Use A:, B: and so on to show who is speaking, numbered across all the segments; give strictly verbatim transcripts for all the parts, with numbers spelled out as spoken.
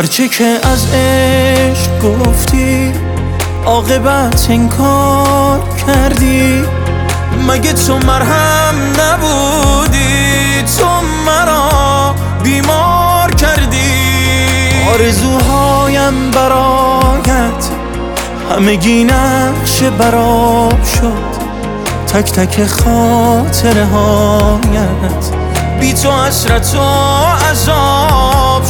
A: هرچه که از عشق گفتی عاقبت انکار کردی. مگه تو مرهم نبودی؟ تو مرا بیمار کردی. آرزوهایم برایت همگی نقش براب شد. تک تک خاطره هایت بی تو حسرت و عذاب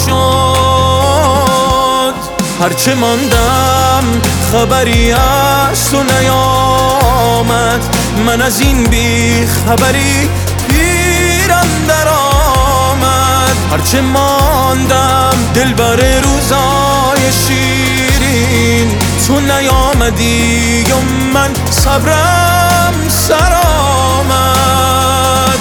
A: شد. هرچه ماندم خبری از تو نیامد. من از این بی خبری پیرم در آمد. هرچه ماندم دلبر روزای شیرین. تو نیامدی و من صبرم سر آمد.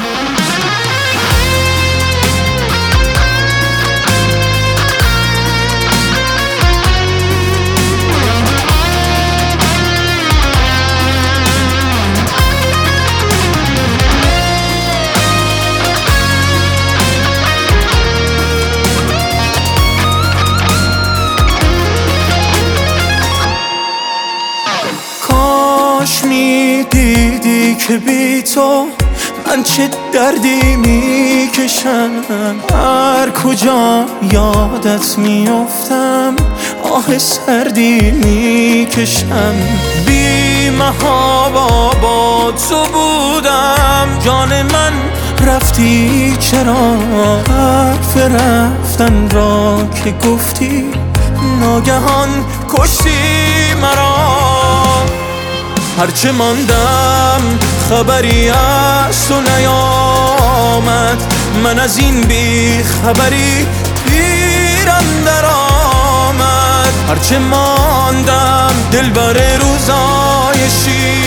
A: کاش می دیدی که بی تو من چه دردی می کشم. هر کجا یادت می افتم آه سردی می کشم. بی محابا با تو بودم جان من رفتی چرا؟ حرف رفتن را که گفتی ناگهان کشتی مرا. هرچه ماندم خبری از تو نیامد. من از این بی خبری پیرم در آمد. هرچه ماندم دلبر روزای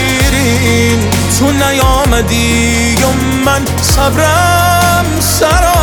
A: شیرین. تو نیامدی و من صبرم سر